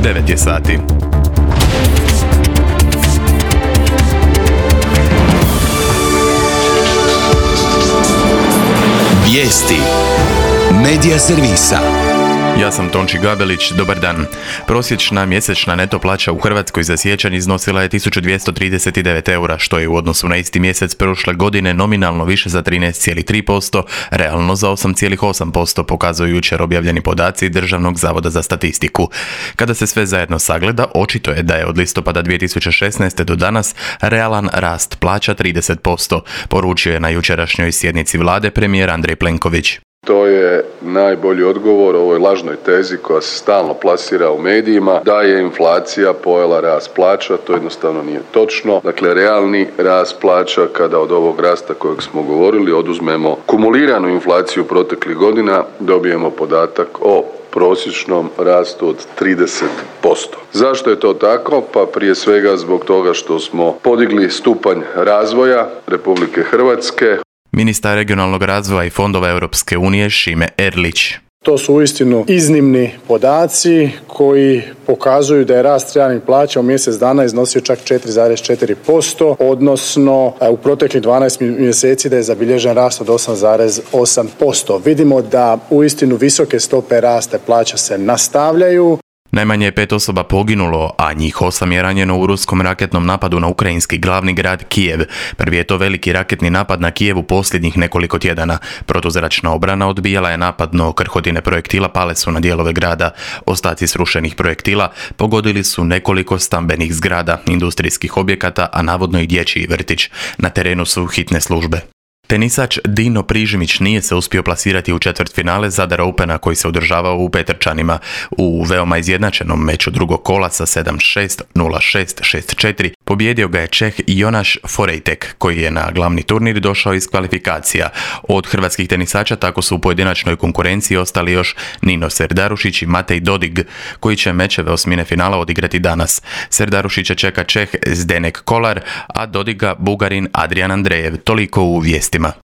9 je sati. Vijesti Medija servisa. Ja sam Tonči Gabelić, dobar dan. Prosječna mjesečna neto plaća u Hrvatskoj za siječanj iznosila je 1239 eura, što je u odnosu na isti mjesec prošle godine nominalno više za 13,3%, realno za 8,8%, pokazuju jučer objavljeni podaci Državnog zavoda za statistiku. Kada se sve zajedno sagleda, očito je da je od listopada 2016. do danas realan rast plaća 30%, poručio je na jučerašnjoj sjednici vlade premijer Andrej Plenković. To je najbolji odgovor ovoj lažnoj tezi koja se stalno plasira u medijima da je inflacija pojela rast plaća. To jednostavno nije točno. Dakle, realni rast plaća kada od ovog rasta kojeg smo govorili oduzmemo kumuliranu inflaciju proteklih godina, dobijemo podatak o prosječnom rastu od 30%. Zašto je to tako? Pa prije svega zbog toga što smo podigli stupanj razvoja Republike Hrvatske. Ministar regionalnog razvoja i fondova Europske unije Šime Erlić. To su uistinu iznimni podaci koji pokazuju da je rast realnih plaća u mjesec dana iznosio čak 4,4%, odnosno u proteklih 12 mjeseci da je zabilježen rast od 8,8%. Vidimo da uistinu visoke stope rasta plaća se nastavljaju. Najmanje je 5 osoba poginulo, a njih 8 je ranjeno u ruskom raketnom napadu na ukrajinski glavni grad Kijev. Prvi je to veliki raketni napad na Kijev u posljednjih nekoliko tjedana. Protuzračna obrana odbijala je napad, no krhotine projektila pale su na dijelove grada. Ostaci srušenih projektila pogodili su nekoliko stambenih zgrada, industrijskih objekata, a navodno i dječji vrtić. Na terenu su hitne službe. Tenisač Dino Prižmić nije se uspio plasirati u četvrtfinale Zadar Opena koji se održavao u Petrčanima. U veoma izjednačenom meču drugog kola sa 7-6, 0-6, 6-4 pobijedio ga je Čeh Jonas Forejtek koji je na glavni turnir došao iz kvalifikacija. Od hrvatskih tenisača tako su u pojedinačnoj konkurenciji ostali još Nino Serdarušić i Matej Dodig koji će mečeve osmine finala odigrati danas. Serdarušića čeka Čeh Zdenek Kolar, a Dodiga Bugarin Adrian Andrejev. Toliko u vijestima.